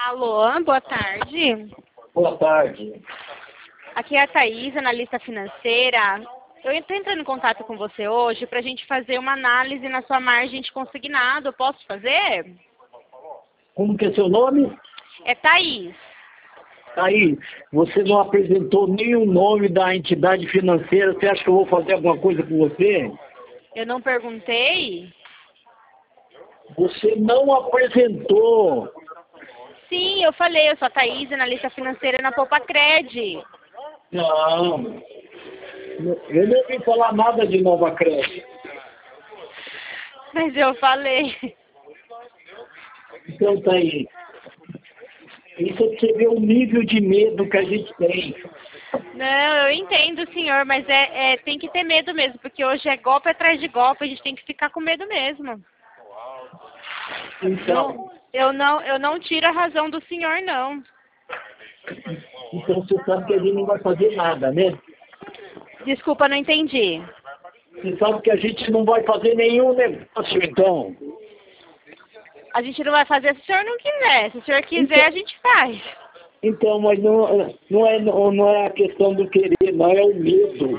Alô, boa tarde. Boa tarde. Aqui é a Thaís, analista financeira. Eu estou entrando em contato com você hoje para a gente fazer uma análise na sua margem de consignado. Posso fazer? Como que é seu nome? É Thaís. Aí, você não apresentou nenhum nome da entidade financeira. Você acha que eu vou fazer alguma coisa com você? Eu não perguntei? Você não apresentou. Sim, eu falei, eu sou a Thaís, analista financeira na Popacred. Não. Eu não ouvi falar nada de Nova Crédito. Mas eu falei. Então tá aí. Isso é pra você ver o nível de medo que a gente tem. Não, eu entendo, senhor, mas tem que ter medo mesmo, porque hoje é golpe atrás de golpe, a gente tem que ficar com medo mesmo. Então, Eu não tiro a razão do senhor, não. então você sabe que a gente não vai fazer nada, né? Desculpa, não entendi. Você sabe que a gente não vai fazer nenhum negócio, então. A gente não vai fazer se o senhor não quiser. Se o senhor quiser, a gente faz. Então, mas não é a questão do querer, não, é o medo.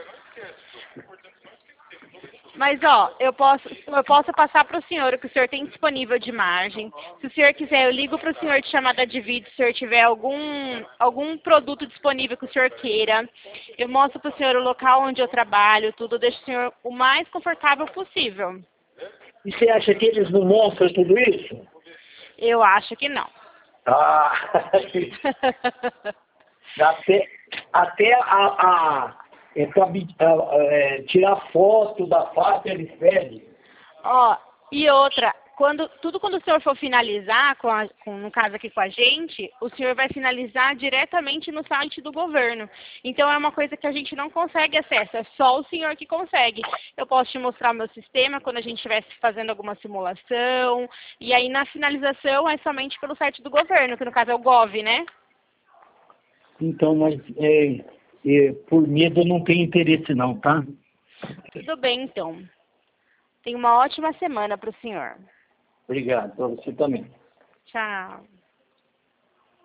Mas, ó, eu posso passar para o senhor o que o senhor tem disponível de margem. Se o senhor quiser, eu ligo para o senhor de chamada de vídeo, se o senhor tiver algum produto disponível que o senhor queira. Eu mostro para o senhor o local onde eu trabalho, tudo. Deixo o senhor o mais confortável possível. E você acha que eles não mostram tudo isso? Eu acho que não. Ah, tirar foto da face eles pedem. Ó, e outra, quando o senhor for finalizar, no caso aqui com a gente, o senhor vai finalizar diretamente no site do governo. Então é uma coisa que a gente não consegue acesso, é só o senhor que consegue. Eu posso te mostrar o meu sistema quando a gente estiver fazendo alguma simulação, e aí na finalização é somente pelo site do governo, que no caso é o Gov, né? Então, mas por medo eu não tenho interesse não, tá? Tudo bem, então. Tenha uma ótima semana para o senhor. Obrigado, para você também. Tchau.